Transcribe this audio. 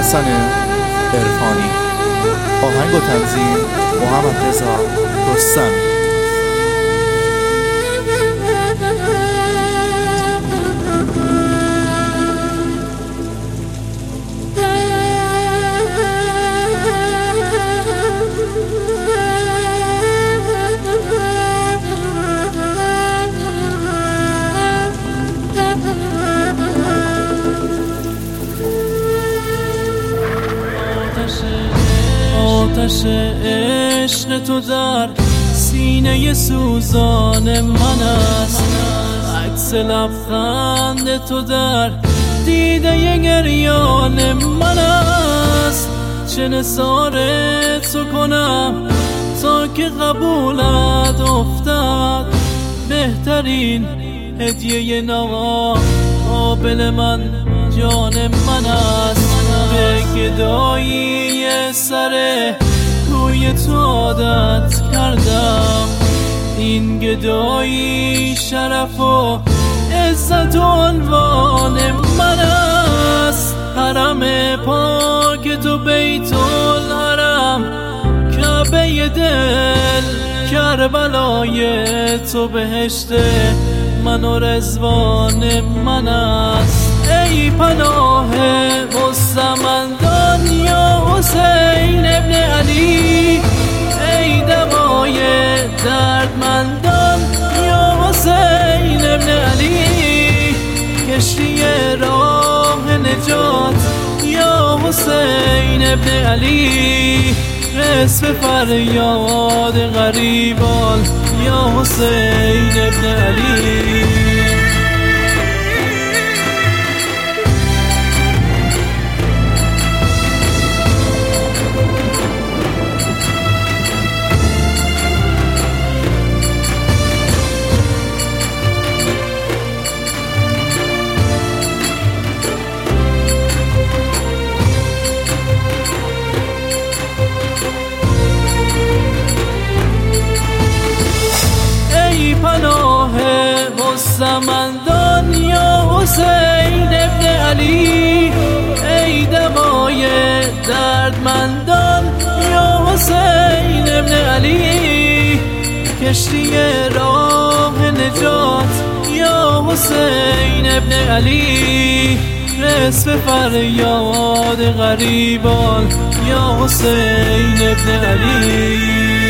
حسن عرفانی. آهنگ و تنظیم محمد رضا رستمی. آتش عشق تو در سینه سوزان من است، عکس لبخند تو در دیده گریان من است. چه نثار تو کنم تا که قبولت افتد، بهترین هدیه ناقابل من جان من است. به گدایی سر روی تو عادت کردم، این گدایی شرف و عزت و عنوان من است. حرم پاک تو بیت الحرم، کعبه دل کربلای تو بهشت من و رضوان من است. ای پناه مستمندان یا حسین ابن علی، ای دوای دردمندان یا حسین ابن علی، کشتی راه نجات یا حسین ابن علی، رس به فریاد غریبان یا حسین ابن علی. پناه مستمندان یا حسین ابن علی، ای دوای دردمندان یا حسین ابن علی، کشتی راه نجات یا حسین ابن علی، رس به فریاد غریبان یا حسین ابن علی.